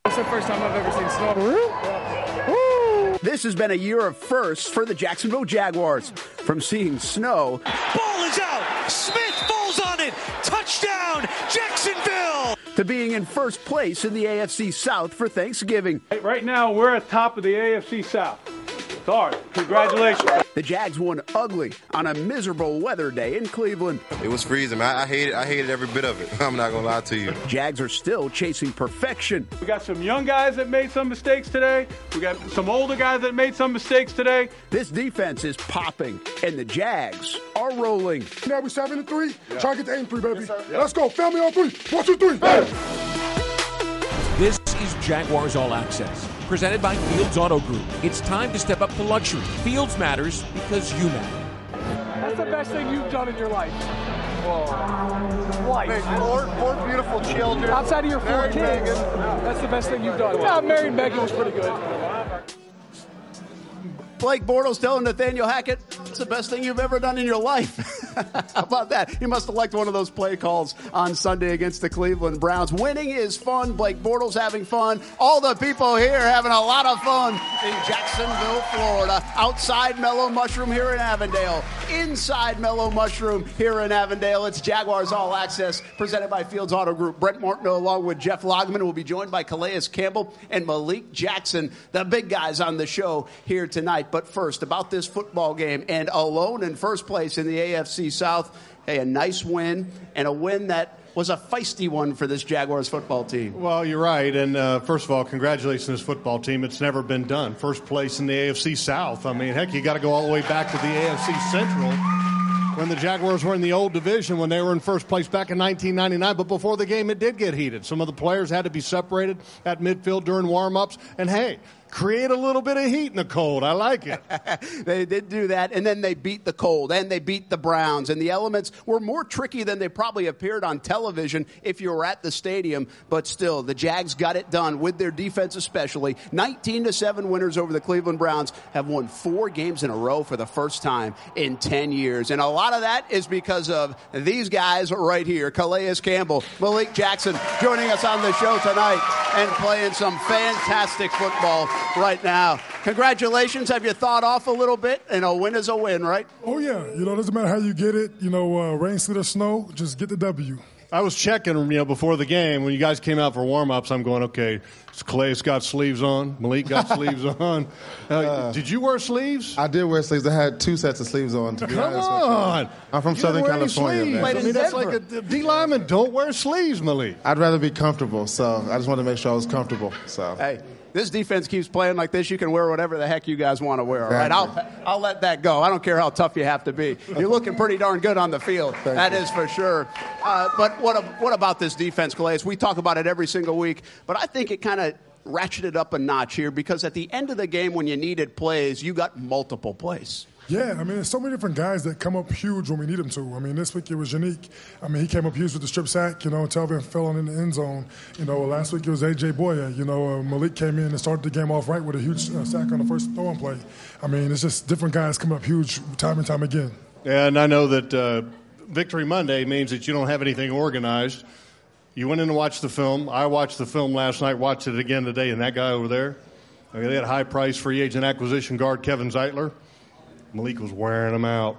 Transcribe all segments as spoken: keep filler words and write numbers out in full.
It's the first time I've ever seen snow. Yeah. This has been a year of firsts for the Jacksonville Jaguars. From seeing snow. Ball is out. Smith falls on it. Touchdown, Jacksonville. To being in first place in the A F C South for Thanksgiving. Right now, we're at top of the A F C South. Sorry. Congratulations. The Jags won ugly on a miserable weather day in Cleveland. It was freezing. I, I hated I hated every bit of it. I'm not going to lie to you. Jags are still chasing perfection. We got some young guys that made some mistakes today. We got some older guys that made some mistakes today. This defense is popping, and the Jags are rolling. Now we're seven and three. Yeah. Try to get to eight and three, baby. Yes, yeah. Let's go. Family on three. One, two, three. Hey. This is Jaguars All Access, presented by Fields Auto Group. It's time to step up to luxury. Fields matters because you matter. That's the best thing you've done in your life. Whoa. Life. Wait, four, four beautiful children. Outside of your four kids, Megan. That's the best thing you've done. Yeah, married Megan was pretty good. Blake Bortles telling Nathaniel Hackett, it's the best thing you've ever done in your life. How about that? He must have liked one of those play calls on Sunday against the Cleveland Browns. Winning is fun. Blake Bortles having fun. All the people here having a lot of fun in Jacksonville, Florida. Outside Mellow Mushroom here in Avondale. Inside Mellow Mushroom here in Avondale. It's Jaguars All Access, presented by Fields Auto Group. Brent Martineau along with Jeff Logman will be joined by Calais Campbell and Malik Jackson, the big guys on the show here tonight. But first, about this football game, and alone in first place in the A F C South, hey, a nice win, and a win that was a feisty one for this Jaguars football team. Well, you're right, and uh, first of all, congratulations to this football team. It's never been done. First place in the A F C South. I mean, heck, you got to go all the way back to the A F C Central when the Jaguars were in the old division, when they were in first place back in nineteen ninety-nine. But before the game, it did get heated. Some of the players had to be separated at midfield during warm-ups, and hey, create a little bit of heat in the cold. I like it. They did do that, and then they beat the cold, and they beat the Browns. And the elements were more tricky than they probably appeared on television if you were at the stadium. But still, the Jags got it done with their defense especially. nineteen to seven winners over the Cleveland Browns, have won four games in a row for the first time in ten years. And a lot of that is because of these guys right here. Calais Campbell, Malik Jackson joining us on the show tonight and playing some fantastic football right now. Congratulations. Have you thought off a little bit? And a win is a win, right? Oh, yeah. You know, it doesn't matter how you get it. You know, uh, rain, sleet, or snow, just get the W. I was checking, you know, before the game. When you guys came out for warm-ups, I'm going, okay, Calais got sleeves on. Malik got sleeves on. Uh, uh, did you wear sleeves? I did wear sleeves. I had two sets of sleeves on. To be Come honest on. With you. I'm from you Southern California, sleeves. man. I mean, that's like a D lineman. Don't wear sleeves, Malik. I'd rather be comfortable, so I just wanted to make sure I was comfortable. So hey. This defense keeps playing like this. You can wear whatever the heck you guys want to wear. All right, I'll I'll let that go. I don't care how tough you have to be. You're looking pretty darn good on the field. Thank that you. is for sure. Uh, but what what about this defense, Calais? We talk about it every single week, but I think it kind of ratcheted up a notch here because at the end of the game, when you needed plays, you got multiple plays. Yeah, I mean, there's so many different guys that come up huge when we need them to. I mean, this week it was unique. I mean, he came up huge with the strip sack. You know, Telvin fell in the end zone. You know, last week it was A J Boya. You know, uh, Malik came in and started the game off right with a huge uh, sack on the first throwing play. I mean, it's just different guys come up huge time and time again. And I know that uh, Victory Monday means that you don't have anything organized. You went in to watch the film. I watched the film last night, watched it again today, and that guy over there, I mean, they had high-price free agent acquisition guard Kevin Zeitler. Malik was wearing them out.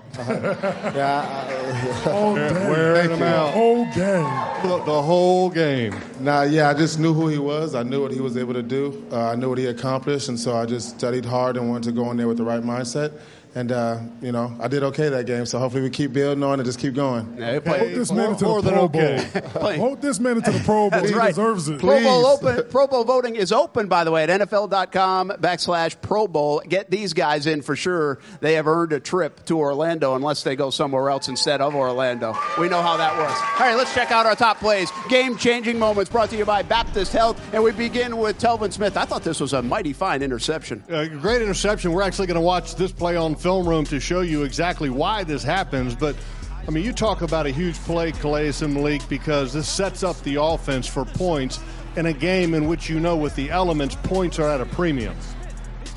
yeah, whole game. Wearing them out. Whole game. The, the whole game. Nah, yeah, I just knew who he was. I knew what he was able to do. Uh, I knew what he accomplished, and so I just studied hard and wanted to go in there with the right mindset. And, uh, you know, I did okay that game, so hopefully we keep building on and just keep going. Yeah, Vote this man into more the than Pro okay. Bowl. Vote this man into the Pro Bowl. That's he right. deserves it. Pro Bowl, open, Pro Bowl voting is open, by the way, at N F L dot com backslash Pro Bowl. Get these guys in for sure. They have earned a trip to Orlando unless they go somewhere else instead of Orlando. We know how that works. All right, let's check out our top plays. Game-changing moments brought to you by Baptist Health. And we begin with Telvin Smith. I thought this was a mighty fine interception. Uh, great interception. We're actually going to watch this play on Film Room to show you exactly why this happens. But, I mean, you talk about a huge play, Calais and Malik, because this sets up the offense for points in a game in which you know with the elements, points are at a premium.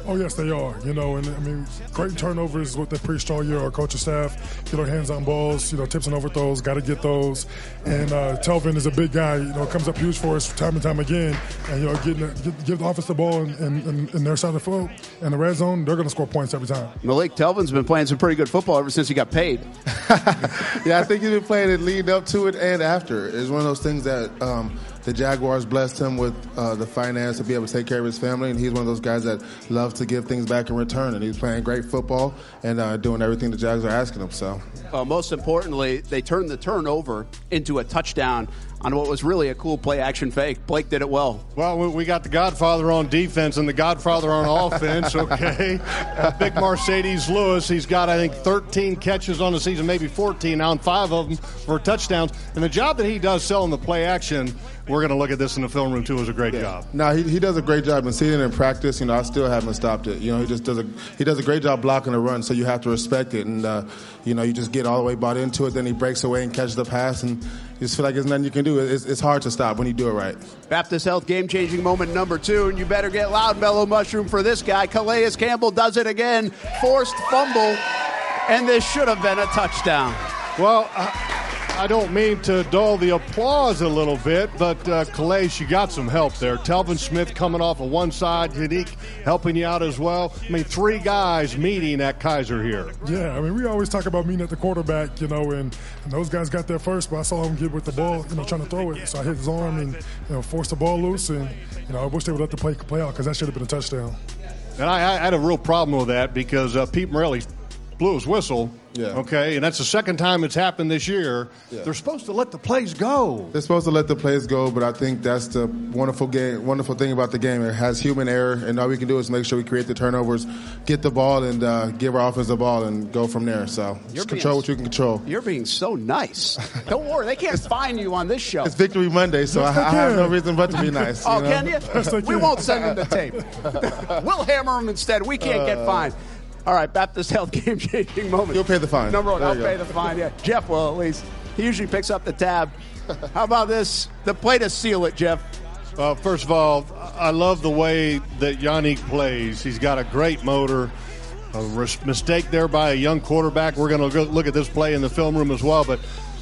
Oh, yes, they are. You know, and I mean, great turnovers is what they preached all year. Our coaching staff, get our hands on balls, you know, tips and overthrows, got to get those. And uh, Telvin is a big guy, you know, comes up huge for us time and time again. And, you know, getting, get, give the offense the ball in, in, in their side of the field. In the red zone, they're going to score points every time. Malik Telvin's been playing some pretty good football ever since he got paid. Yeah, I think he's been playing it leading up to it and after. It's one of those things that um, the Jaguars blessed him with uh, the finance to be able to take care of his family, and he's one of those guys that loves to give things back in return, and he's playing great football and uh, doing everything the Jags are asking him. So, uh, most importantly, they turned the turnover into a touchdown on what was really a cool play-action fake. Blake did it well. Well, we got the Godfather on defense and the Godfather on offense, okay? Big Mercedes Lewis, he's got, I think, thirteen catches on the season, maybe fourteen now, and five of them for touchdowns. And the job that he does selling the play-action, we're going to look at this in the film room, too, is a great yeah. job. No, he, he does a great job. And seeing it in practice, you know, I still haven't stopped it. You know, he just does a he does a great job blocking the run, so you have to respect it. And, uh, you know, you just get all the way bought into it, then he breaks away and catches the pass, and you just feel like there's nothing you can do. It's, it's hard to stop when you do it right. Baptist Health game-changing moment number two, and you better get loud, Mellow Mushroom, for this guy. Calais Campbell does it again. Forced fumble, and this should have been a touchdown. Well, uh, I don't mean to dull the applause a little bit, but uh, Calais, you got some help there. Telvin Smith coming off of one side, Unique helping you out as well. I mean, three guys meeting at Kaiser here. Yeah, I mean, we always talk about meeting at the quarterback, you know, and, and those guys got there first, but I saw him get with the ball, you know, trying to throw it. So I hit his arm and, you know, forced the ball loose, and, you know, I wish they would let the play play out because that should have been a touchdown. And I, I had a real problem with that because uh, Pete Morelli blew his whistle. Yeah. Okay, and that's the second time it's happened this year. Yeah. They're supposed to let the plays go. They're supposed to let the plays go, but I think that's the wonderful game, wonderful thing about the game. It has human error, and all we can do is make sure we create the turnovers, get the ball, and uh, give our offense the ball, and go from there. So You're just being, control what you can control. You're being so nice. Don't worry, they can't find you on this show. It's Victory Monday, so yes, I, I have no reason but to be nice. Oh, you know? can you? Yes, we can. won't send them the tape. We'll hammer them instead. We can't uh, get fined. All right, Baptist Health game-changing moment. You'll pay the fine. Number one, there I'll pay go. the fine, yeah. Jeff will, at least. He usually picks up the tab. How about this? The play to seal it, Jeff. Uh, first of all, I love the way that Yannick plays. He's got a great motor. A res- mistake there by a young quarterback. We're going to look at this play in the film room as well, but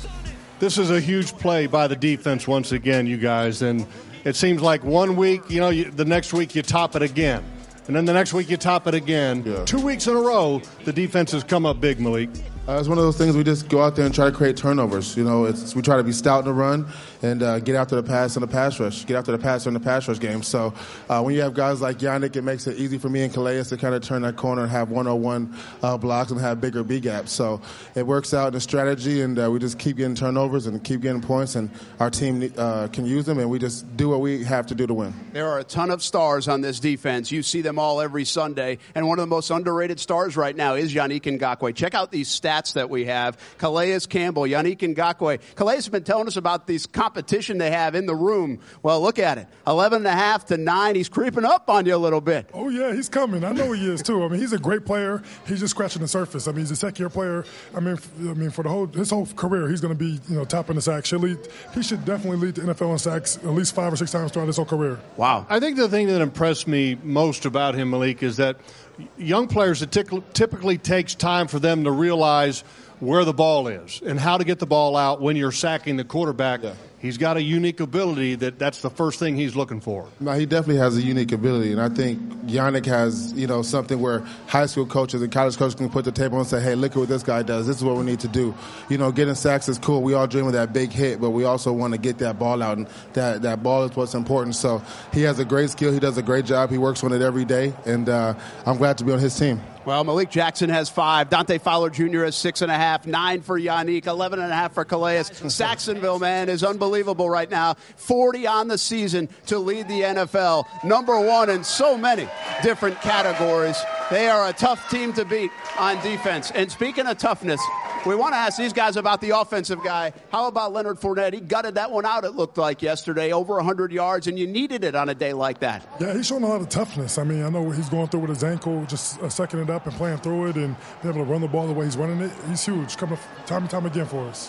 this is a huge play by the defense once again, you guys. And it seems like one week, you know, you, the next week you top it again. And then the next week you top it again. Yeah. Two weeks in a row, the defense has come up big, Malik. Uh, it's one of those things we just go out there and try to create turnovers. You know, it's, we try to be stout in the run and uh, get after the pass in the pass rush, get after the pass in the pass rush game. So uh, when you have guys like Yannick, it makes it easy for me and Calais to kind of turn that corner and have one-on-one uh, blocks and have bigger B-gaps. So it works out in the strategy, and uh, we just keep getting turnovers and keep getting points, and our team uh, can use them, and we just do what we have to do to win. There are a ton of stars on this defense. You see them all every Sunday, and one of the most underrated stars right now is Yannick Ngakoue. Check out these stats that we have. Calais Campbell, Yannick Ngakoue. Calais has been telling us about this competition they have in the room. Well, look at it. eleven and a half to nine. He's creeping up on you a little bit. Oh, yeah, he's coming. I know he is, too. I mean, he's a great player. He's just scratching the surface. I mean, he's a second-year player. I mean, f- I mean, for the whole his whole career, he's going to be, you know, top in the sacks. Should lead, he should definitely lead the N F L in sacks at least five or six times throughout his whole career. Wow. I think the thing that impressed me most about him, Malik, is that young players, it typically takes time for them to realize where the ball is and how to get the ball out when you're sacking the quarterback. Yeah. He's got a unique ability that that's the first thing he's looking for. No, he definitely has a unique ability, and I think Yannick has, you know, something where high school coaches and college coaches can put the table and say, hey, look at what this guy does. This is what we need to do. You know, getting sacks is cool. We all dream of that big hit, but we also want to get that ball out, and that, that ball is what's important. So he has a great skill. He does a great job. He works on it every day, and uh, I'm glad to be on his team. Well, Malik Jackson has five. Dante Fowler Junior has six and a half. Nine for Yannick. Eleven and a half for Calais. Saxonville, man, is unbelievable right now. forty on the season to lead the N F L. Number one in so many different categories. They are a tough team to beat on defense. And speaking of toughness, we want to ask these guys about the offensive guy. How about Leonard Fournette? He gutted that one out, it looked like, yesterday. Over one hundred yards, and you needed it on a day like that. Yeah, he's showing a lot of toughness. I mean, I know what he's going through with his ankle, just uh, sucking it up and playing through it and be able to run the ball the way he's running it. He's huge, coming time and time again for us.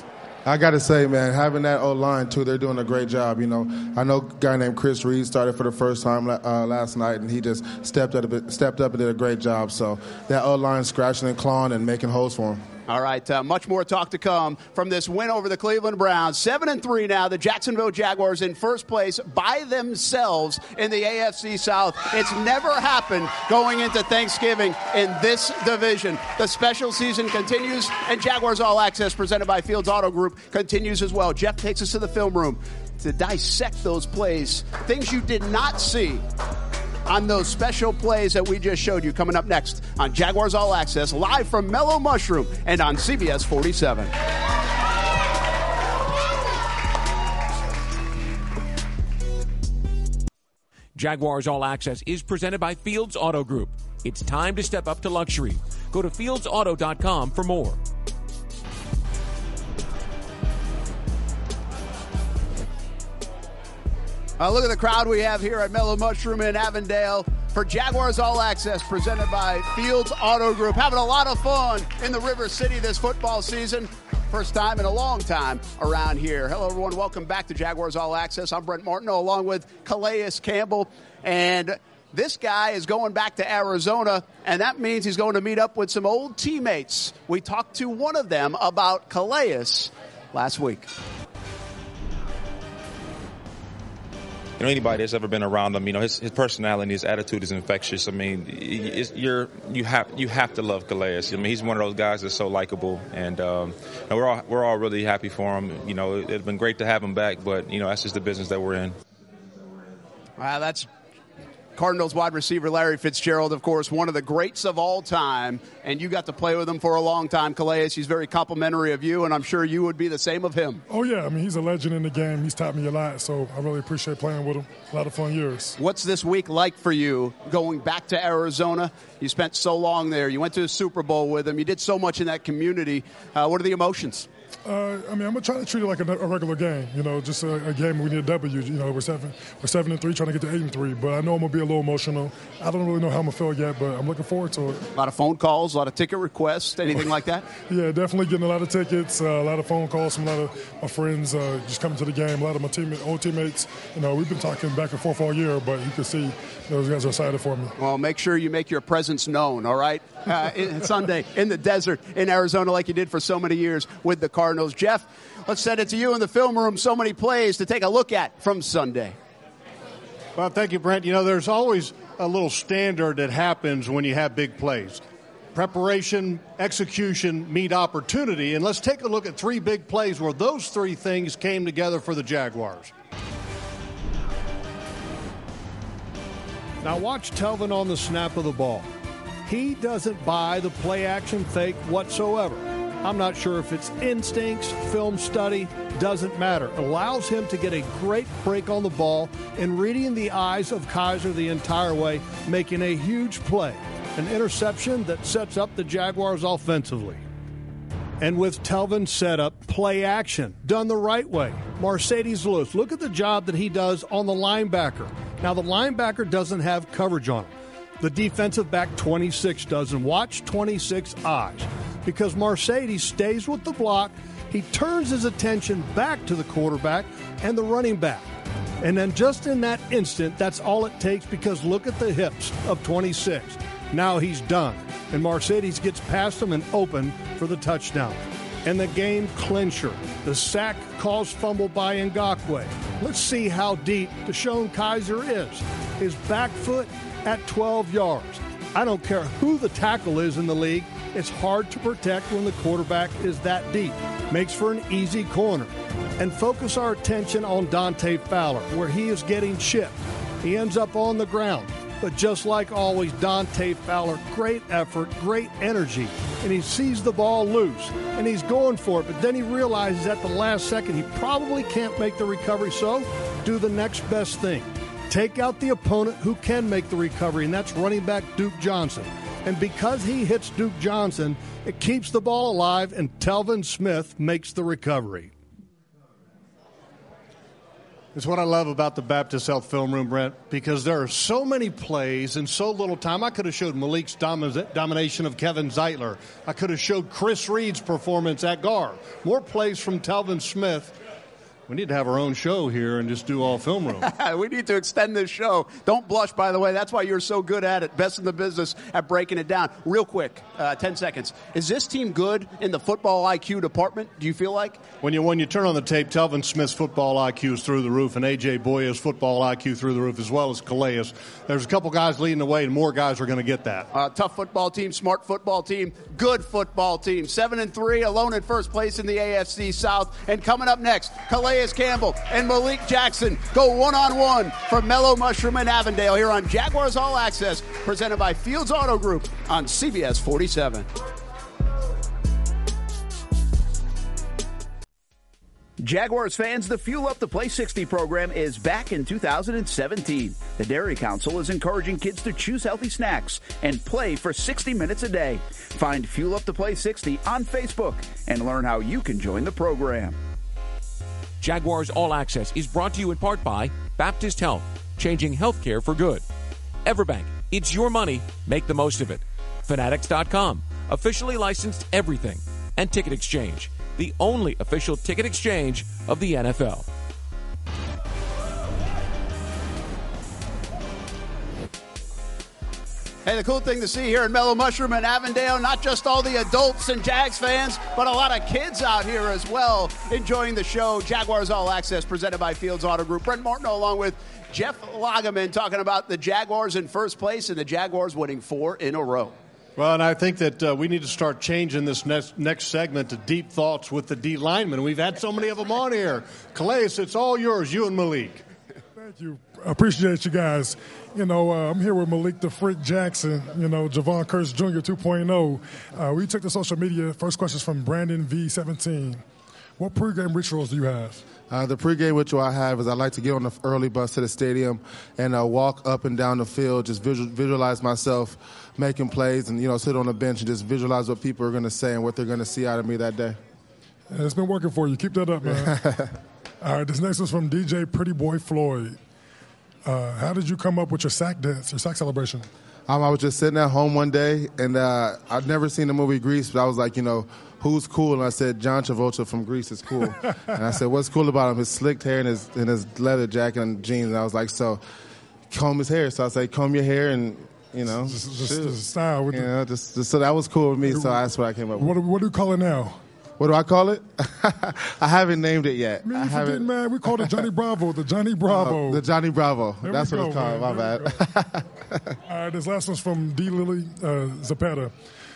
I got to say, man, having that O-line, too, they're doing a great job. You know, I know a guy named Chris Reed started for the first time uh, last night, and he just stepped up, stepped up and did a great job. So that O-line scratching and clawing and making holes for him. All right, uh, much more talk to come from this win over the Cleveland Browns. Seven and three now. The Jacksonville Jaguars in first place by themselves in the A F C South. It's never happened going into Thanksgiving in this division. The special season continues, and Jaguars All Access, presented by Fields Auto Group, continues as well. Jeff takes us to the film room to dissect those plays, things you did not see on those special plays that we just showed you. Coming up next on Jaguars All Access, live from Mellow Mushroom and on C B S forty-seven. Jaguars All Access is presented by Fields Auto Group. It's time to step up to luxury. Go to fields auto dot com for more. Uh, look at the crowd we have here at Mellow Mushroom in Avondale for Jaguars All Access, presented by Fields Auto Group. Having a lot of fun in the River City this football season. First time in a long time around here. Hello, everyone. Welcome back to Jaguars All Access. I'm Brent Martineau along with Calais Campbell. And this guy is going back to Arizona, and that means he's going to meet up with some old teammates. We talked to one of them about Calais last week. You know, anybody that's ever been around him, you know, his, his personality, his attitude is infectious. I mean, it's, you're you have you have to love Calais. I mean, he's one of those guys that's so likable, and, um, and we're all we're all really happy for him. You know, it, it's been great to have him back, but you know, that's just the business that we're in. Wow, that's Cardinals wide receiver Larry Fitzgerald, of course, one of the greats of all time, and you got to play with him for a long time, Calais. He's very complimentary of you, and I'm sure you would be the same of him. Oh, yeah. I mean, he's a legend in the game. He's taught me a lot, so I really appreciate playing with him. A lot of fun years. What's this week like for you going back to Arizona? You spent so long there. You went to the Super Bowl with him. You did so much in that community. Uh, what are the emotions? Uh, I mean, I'm gonna try to treat it like a, a regular game. You know, just a, a game we need a W. You know, we're seven, we're seven and three, trying to get to eight and three. But I know I'm gonna be a little emotional. I don't really know how I'm gonna feel yet, but I'm looking forward to it. A lot of phone calls, a lot of ticket requests, anything like that? Yeah, definitely getting a lot of tickets, uh, a lot of phone calls from a lot of my friends uh, just coming to the game. A lot of my team, old teammates. You know, we've been talking back and forth all year, but you can see those guys are excited for me. Well, make sure you make your presence known. All right, uh, in, Sunday in the desert in Arizona, like you did for so many years with the Cardinals, Jeff. Let's send it to you in the film room. So many plays to take a look at from Sunday. Well, thank you, Brent. You know, there's always a little standard that happens when you have big plays. Preparation, execution meet opportunity. And let's take a look at three big plays where those three things came together for the Jaguars. Now watch Telvin on the snap of the ball. He doesn't buy the play-action fake whatsoever. I'm not sure if it's instincts, film study, doesn't matter. It allows him to get a great break on the ball and reading the eyes of Kizer the entire way, making a huge play. An interception that sets up the Jaguars offensively. And with Telvin set up, play action, done the right way. Marcedes Lewis, look at the job that he does on the linebacker. Now, the linebacker doesn't have coverage on him. The defensive back twenty-six does, and watch twenty-six eyes. Because Marcedes stays with the block, he turns his attention back to the quarterback and the running back. And then just in that instant, that's all it takes, because look at the hips of twenty-six. Now he's done, and Marcedes gets past him and open for the touchdown. And the game clincher, the sack caused fumble by Ngakoue. Let's see how deep DeShone Kizer is. His back foot at twelve yards. I don't care who the tackle is in the league, it's hard to protect when the quarterback is that deep. Makes for an easy corner. And focus our attention on Dante Fowler, where he is getting chipped. He ends up on the ground. But just like always, Dante Fowler, great effort, great energy. And he sees the ball loose, and he's going for it. But then he realizes at the last second he probably can't make the recovery, so do the next best thing. Take out the opponent who can make the recovery, and that's running back Duke Johnson. And because he hits Duke Johnson, it keeps the ball alive, and Telvin Smith makes the recovery. It's what I love about the Baptist Health Film Room, Brent, because there are so many plays in so little time. I could have showed Malik's domi- domination of Kevin Zeitler. I could have showed Chris Reed's performance at guard. More plays from Telvin Smith. We need to have our own show here and just do all film room. We need to extend this show. Don't blush, by the way. That's why you're so good at it. Best in the business at breaking it down. Real quick, uh, ten seconds. Is this team good in the football I Q department, do you feel like? When you when you turn on the tape, Telvin Smith's football I Q is through the roof, and A J. Boya's football I Q through the roof, as well as Calais. There's a couple guys leading the way, and more guys are going to get that. Uh, tough football team, smart football team, good football team. Seven and three, alone in first place in the A F C South. And coming up next, Calais Campbell and Malik Jackson go one-on-one from Mellow Mushroom and Avondale here on Jaguars All Access, presented by Fields Auto Group on C B S forty-seven. Jaguars fans, the Fuel Up to Play sixty program is back in two thousand seventeen. The Dairy Council is encouraging kids to choose healthy snacks and play for sixty minutes a day. Find Fuel Up to Play sixty on Facebook and learn how you can join the program. Jaguars All Access is brought to you in part by Baptist Health, changing healthcare for good. Everbank, it's your money, make the most of it. Fanatics dot com, officially licensed everything. And Ticket Exchange, the only official ticket exchange of the N F L. Hey, the cool thing to see here in Mellow Mushroom and Avondale, not just all the adults and Jags fans, but a lot of kids out here as well enjoying the show. Jaguars All Access presented by Fields Auto Group. Brent Martineau along with Jeff Lageman talking about the Jaguars in first place and the Jaguars winning four in a row. Well, and I think that uh, we need to start changing this next, next segment to deep thoughts with the D linemen. We've had so many of them on here. Calais, it's all yours, you and Malik. Thank you. I appreciate you guys. You know, uh, I'm here with Malik the Freak Jackson, you know, Javon Curse Junior two point oh. Uh, we took to social media. First question is from Brandon V seventeen. What pregame rituals do you have? Uh, the pregame ritual I have is I like to get on the early bus to the stadium and uh, walk up and down the field, just visual, visualize myself making plays and, you know, sit on the bench and just visualize what people are going to say and what they're going to see out of me that day. Yeah, it's been working for you. Keep that up, man. All right, this next one's from D J Pretty Boy Floyd. Uh, how did you come up with your sack dance, your sack celebration? Um, I was just sitting at home one day, and uh, I'd never seen the movie Grease, but I was like, you know, who's cool? And I said, John Travolta from Grease is cool. And I said, what's cool about him? His slicked hair and his, and his leather jacket and jeans. And I was like, so comb his hair. So I said, comb your hair and, you know, just, just, just style. With you the, know, just, just, so that was cool with me, so that's what I came up with. What, what do you call it now? What do I call it? I haven't named it yet. Man, I haven't. Man, we called it Johnny Bravo, the Johnny Bravo. Uh, the Johnny Bravo. There That's what go, it's called. man. My bad. All right, this last one's from D. Lily uh, Zapata.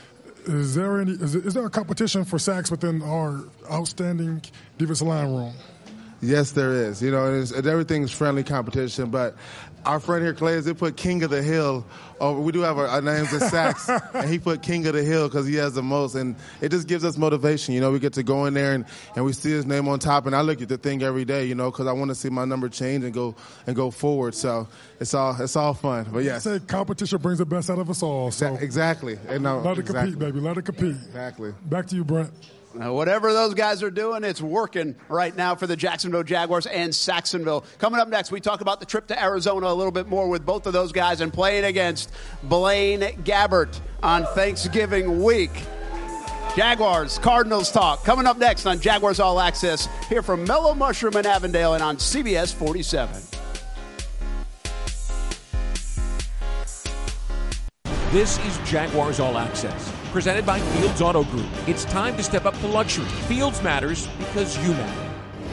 Is there any? Is, is there a competition for sacks within our outstanding defensive line room? Yes, there is. You know, it's, everything's friendly competition, but our friend here, Calais, they put King of the Hill. Oh, we do have our, our names in sacks, and he put King of the Hill because he has the most, and it just gives us motivation. You know, we get to go in there and, and we see his name on top, and I look at the thing every day, you know, because I want to see my number change and go and go forward. So it's all it's all fun. But yes, I say competition brings the best out of us all. So exactly. And no, let it exactly. compete, baby. Let it compete. Exactly. Back to you, Brent. Now, whatever those guys are doing, it's working right now for the Jacksonville Jaguars and Saxonville. Coming up next, we talk about the trip to Arizona a little bit more with both of those guys and playing against Blaine Gabbert on Thanksgiving week. Jaguars, Cardinals talk. Coming up next on Jaguars All Access, here from Mellow Mushroom in Avondale and on C B S forty-seven. This is Jaguars All Access, presented by Fields Auto Group. It's time to step up to luxury. Fields matters because you matter.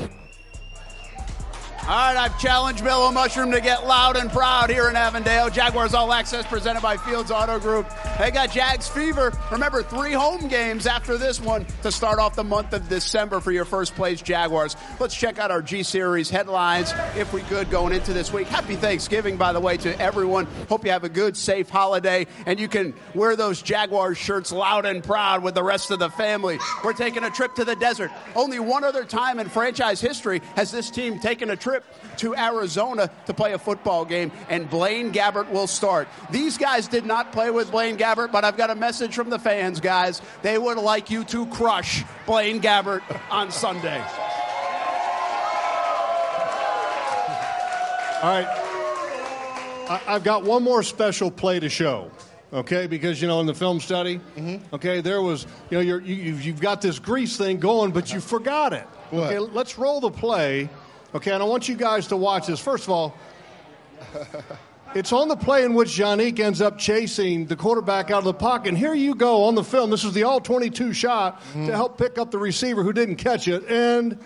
All right, I've challenged Mellow Mushroom to get loud and proud here in Avondale. Jaguars All Access presented by Fields Auto Group. They got Jags fever. Remember, three home games after this one to start off the month of December for your first place Jaguars. Let's check out our G-Series headlines, if we could, going into this week. Happy Thanksgiving, by the way, to everyone. Hope you have a good, safe holiday, and you can wear those Jaguars shirts loud and proud with the rest of the family. We're taking a trip to the desert. Only one other time in franchise history has this team taken a trip to Arizona to play a football game, and Blaine Gabbert will start. These guys did not play with Blaine Gabbert, but I've got a message from the fans, guys. They would like you to crush Blaine Gabbert on Sunday. All right. I, I've got one more special play to show. Okay, because, you know, in the film study, mm-hmm. okay, there was, you know, you're, you, you've got this grease thing going, but you forgot it. What? Okay, let's roll the play. Okay, and I want you guys to watch this. First of all, it's on the play in which Yannick ends up chasing the quarterback out of the pocket. And here you go on the film. This is the all twenty-two shot mm-hmm. to help pick up the receiver who didn't catch it. And,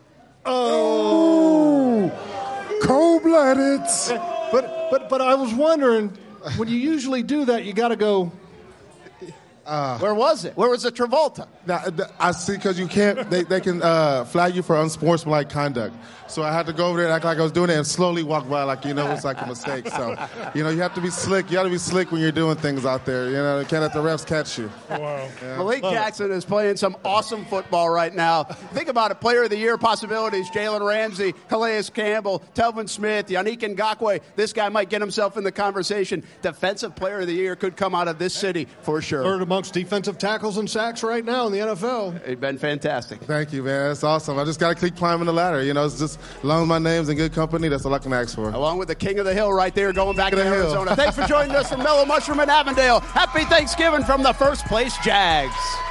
oh. oh cold-blooded. But, but, but I was wondering, when you usually do that, you got to go. Uh, Where was it? Where was the Travolta? Now, I see, because you can't, they, they can uh, flag you for unsportsmanlike conduct. So I had to go over there and act like I was doing it and slowly walk by like, you know, it's like a mistake. So, you know, you have to be slick. You got to be slick when you're doing things out there. You know, you can't let the refs catch you. Wow. Yeah. Malik Jackson is playing some awesome football right now. Think about it. Player of the Year possibilities. Jalen Ramsey, Calais Campbell, Telvin Smith, Yannick Ngakoue. This guy might get himself in the conversation. Defensive Player of the Year could come out of this city for sure. Third amongst defensive tackles and sacks right now in the N F L. It's been fantastic. Thank you, man. That's awesome. I just got to keep climbing the ladder. You know, it's just as long as my name's in good company, that's all I can ask for. Along with the King of the Hill right there going back to King of the Arizona. Hill. Thanks for joining us from Mellow Mushroom in Avondale. Happy Thanksgiving from the First Place Jags.